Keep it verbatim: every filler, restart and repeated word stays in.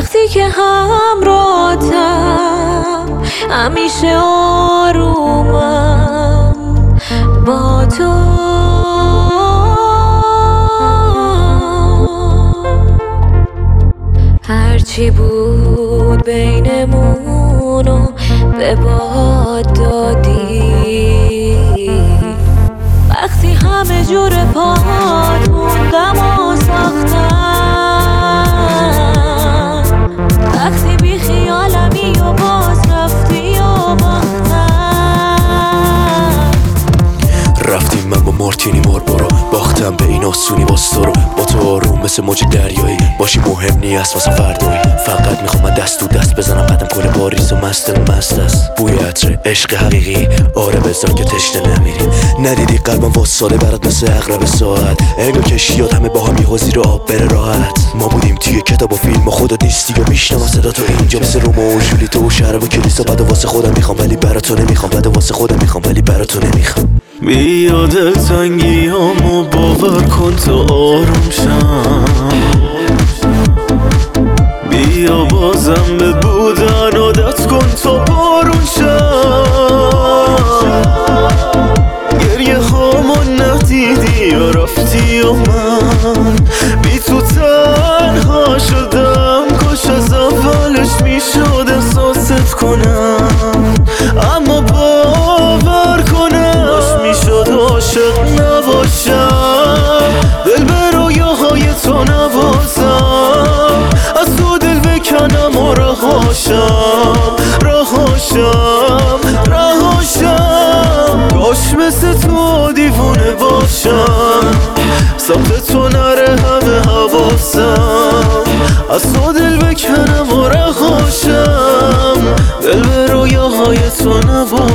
وقتی که همراهتم همیشه آرومم با تو. هرچی بود بینمونو به باد دادی، وقتی همه جور پاد موندم و ساختم، وقتی بی خیالمی و باز رفتی و باختم. رفتیم من با مارتینی ماربورو، باختم به این آسونی باز تو رو. با تو آروم مثل موج دریایی باشی مهم نیست واسه فردایی. فقط میخوام من دست تو دست بزنم قدم کل باریز و مست مست است. بوی عطر عشق حقیقی آره بذار که تشنه نمیریم. ندیدی قلبم واساله برات مثل اقرب ساعت. انگار کشتیات همه با هم یهو زیر آب بره راحت. ما بودیم توی کتاب و فیلم و خودت نیستی و میشنم صدا تو اینجا مثل رومئو و جولیت و شهر و کلیسا. بعد واسه خودم میخوام ولی برا تو نمیخوام، بعد واسه خودم میخوام ولی برا تو نمیخوام. بیا دلتنگی همو باور کن تا آروم شم، بیا بازم به بودن عادت کن تا بارون شم. گریه هامو ندیدی یا رفتی یا من بی تو تنها شدم. کاش از اولش میشد احساست کنم، اما باور کنم کاش میشد عاشق نباشم. دل به رویاهای تو نبازم، از تو دل بکنم و رهاشم رهاشم رهاشم. کاش مثل تو دیوونه باشم، سمت تو نره همه حواسم. از تو دل بکنم و رهاشم، دل به رویاهای تو نباشم.